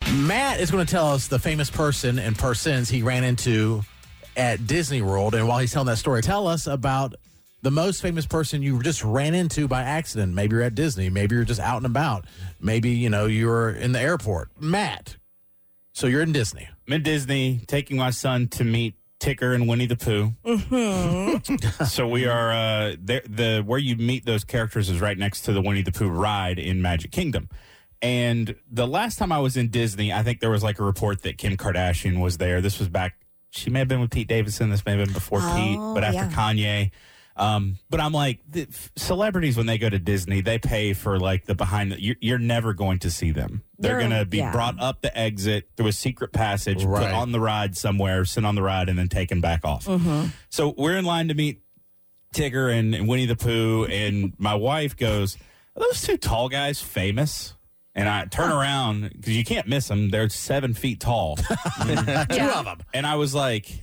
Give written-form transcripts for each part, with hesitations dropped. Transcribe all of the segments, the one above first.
Matt is going to tell us the famous person and persons he ran into at Disney World. And while he's telling that story, tell us about the most famous person you just ran into by accident. Maybe you're at Disney. Maybe you're just out and about. Maybe, you're in the airport. Matt, so you're in Disney. I'm in Disney, taking my son to meet Tigger and Winnie the Pooh. Mm-hmm. So we are where you meet those characters is right next to the Winnie the Pooh ride in Magic Kingdom. And the last time I was in Disney, I think there was like a report that Kim Kardashian was there. This was back, she may have been with Pete Davidson. This may have been before Pete, but after Kanye. But I'm like, celebrities, when they go to Disney, they pay for like the behind you're never going to see them. They're going to be brought up the exit through a secret passage, put on the ride somewhere, sit on the ride, and then taken back off. Mm-hmm. So we're in line to meet Tigger and Winnie the Pooh, and my wife goes, "Are those two tall guys famous?" And I turn around because you can't miss them. They're 7 feet tall. Two of them. And I was like,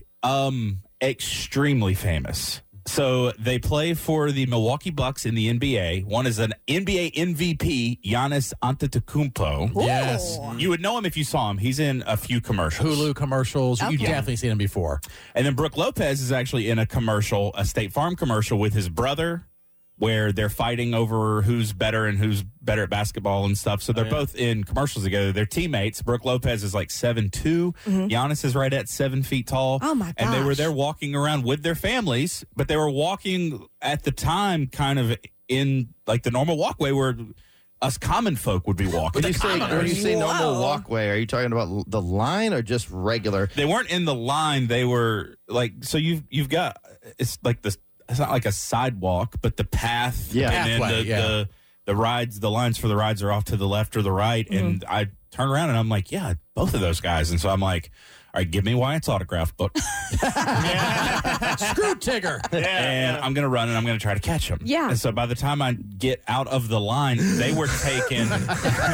extremely famous. So they play for the Milwaukee Bucks in the NBA. One is an NBA MVP, Giannis Antetokounmpo. Ooh. Yes. You would know him if you saw him. He's in a few commercials. Hulu commercials. You've definitely seen him before. And then Brooke Lopez is actually in a commercial, a State Farm commercial with his brother, where they're fighting over who's better and who's better at basketball and stuff. So they're both in commercials together. They're teammates. Brooke Lopez is like 7'2". Mm-hmm. Giannis is right at 7 feet tall. Oh, my gosh. And they were there walking around with their families, but they were walking at the time kind of in like the normal walkway where us common folk would be walking. When you say normal walkway, are you talking about the line or just regular? They weren't in the line. They were like, so you've got, it's like this, it's not like a sidewalk, but the path. Yeah. And Pathway, then the rides, the lines for the rides are off to the left or the right. Mm-hmm. And I turn around and I'm like, yeah, both of those guys. And so I'm like, all right, give me Wyatt's autograph book. Screw Tigger. And I'm going to run and I'm going to try to catch him. Yeah. And so by the time I get out of the line, they were taken. And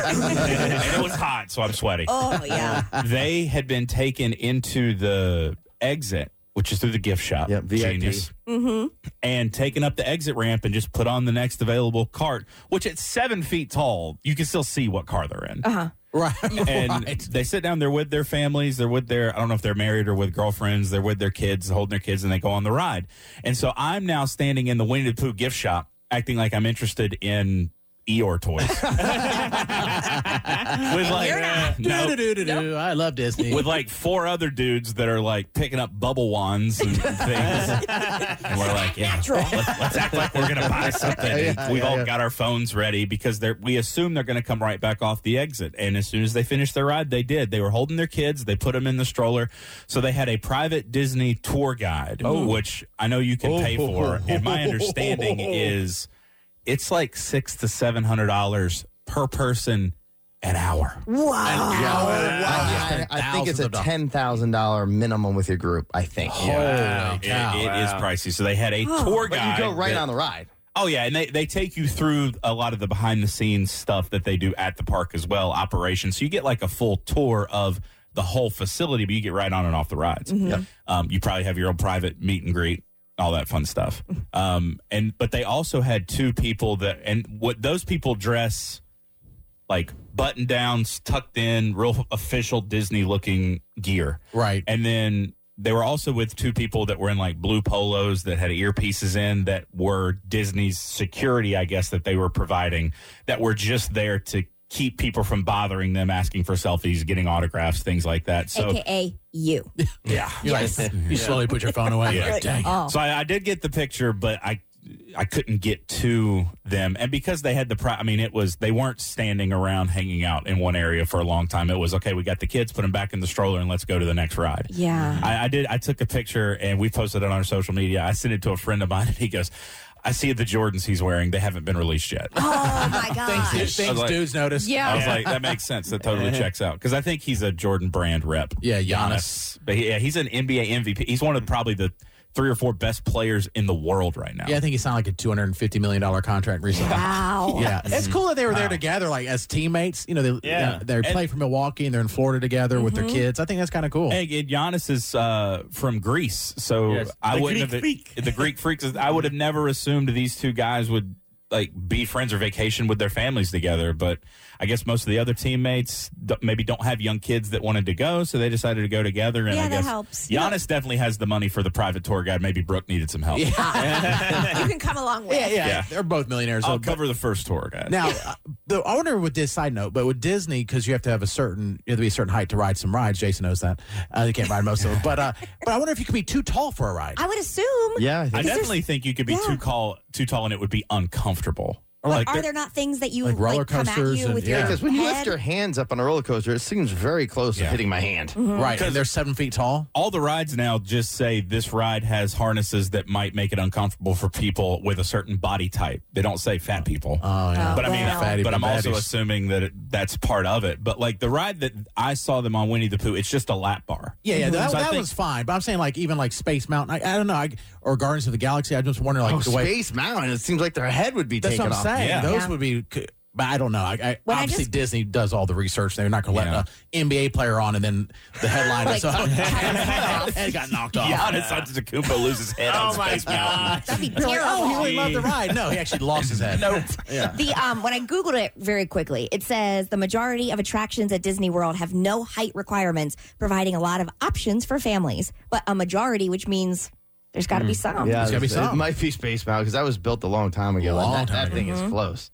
it was hot, so I'm sweaty. Oh, yeah. They had been taken into the exit, which is through the gift shop. Yep, VIP. Genius. Mm-hmm. And taken up the exit ramp and just put on the next available cart, which at 7 feet tall, you can still see what car they're in. Uh-huh. Right. And they sit down, they're with their families, they're with their, I don't know if they're married or with girlfriends, they're with their kids, holding their kids, and they go on the ride. And so I'm now standing in the Winnie the Pooh gift shop, acting like I'm interested in Eeyore toys. With like, I love Disney. with like 4 other dudes that are like picking up bubble wands and things. And we're like, yeah, let's act like we're going to buy something. And we've all got our phones ready because we assume they're going to come right back off the exit. And as soon as they finished their ride, they did. They were holding their kids. They put them in the stroller. So they had a private Disney tour guide, which I know you can pay for. And my understanding is it's like $600 to $700 per person an hour. Wow. I think it's a $10,000 minimum with your group, I think. It is pricey. So they had a tour But guide. you go right on the ride. Oh, yeah, and they take you through a lot of the behind-the-scenes stuff that they do at the park as well, operations. So you get like a full tour of the whole facility, but you get right on and off the rides. Mm-hmm. Yep. You probably have your own private meet and greet, all that fun stuff. But they also had 2 people what those people dress like button downs, tucked in, real official Disney looking gear. Right. And then they were also with 2 people that were in like blue polos that had earpieces in that were Disney's security, I guess, that they were providing, that were just there to keep people from bothering them, asking for selfies, getting autographs, things like that. So, AKA you. Yeah. You slowly put your phone away. You're like, dang. Oh. So I did get the picture, but I couldn't get to them. And because they had they weren't standing around hanging out in one area for a long time. It was, okay, we got the kids, put them back in the stroller and let's go to the next ride. Yeah. I took a picture and we posted it on our social media. I sent it to a friend of mine and he goes, I see the Jordans he's wearing. They haven't been released yet. Oh, my gosh. Thanks, like, dudes noticed. Yeah. I was like, that makes sense. That totally checks out. Because I think he's a Jordan brand rep. Yeah, Giannis. But he's an NBA MVP. He's one of probably the 3 or 4 best players in the world right now. Yeah, I think he signed like a $250 million contract recently. Wow. Yeah, it's cool that they were there together, like as teammates. They play for Milwaukee and they're in Florida together with their kids. I think that's kind of cool. Hey, Giannis is from Greece, so Yes. I The wouldn't Greek have freak. the Greek freaks. I would have never assumed these 2 guys would like be friends or vacation with their families together. But I guess most of the other teammates maybe don't have young kids that wanted to go, so they decided to go together. And Yeah, I that guess helps. Giannis definitely has the money for the private tour guide. Maybe Brooke needed some help. You can come along with. Yeah. They're both millionaires. I'll so- cover the first tour guide. Now, I wonder with this side note, but with Disney, because you have to be a certain height to ride some rides. Jason knows that. You can't ride most of them. But I wonder if you could be too tall for a ride. I would assume. Yeah, I I think definitely think you could be too tall, and it would be uncomfortable. Or What, like are they're- there not things that you like roller come at coasters you and- with your yeah. because when you head? lift your hands up on a roller coaster, it seems very close to Yeah. hitting my hand. Right, and they're 7 feet tall. All the rides now just say this ride has harnesses that might make it uncomfortable for people with a certain body type. They don't say fat people. Oh, yeah. But I mean, Wow. Fatty but I'm also baddies. assuming that that's part of it. But like the ride that I saw them on Winnie the Pooh, it's just a lap bar. Yeah, that, So I that think- was fine. But I'm saying like even like Space Mountain, I don't know, or Guardians of the Galaxy. I just wonder like the way. Space Mountain, it seems like their head would be That's taken what I'm off. saying. Yeah. Those Yeah. would be. But I don't know. When I Obviously, just- Disney does all the research. They're not going to let Yeah. an NBA player on and then the headline Like, is up. cut his head off. Head got knocked off. Giannis Antetokounmpo loses his head on Space Mountain. That'd be You're like, terrible. oh, he really loved the ride. No, he actually lost his head. Nope. Yeah. The when I googled it very quickly, it says the majority of attractions at Disney World have no height requirements, providing a lot of options for families. But a majority, which means there's got to be some. Yeah, There's gotta be it some. might be Space Mountain because that was built a long time ago. Long and time that ago. thing is close.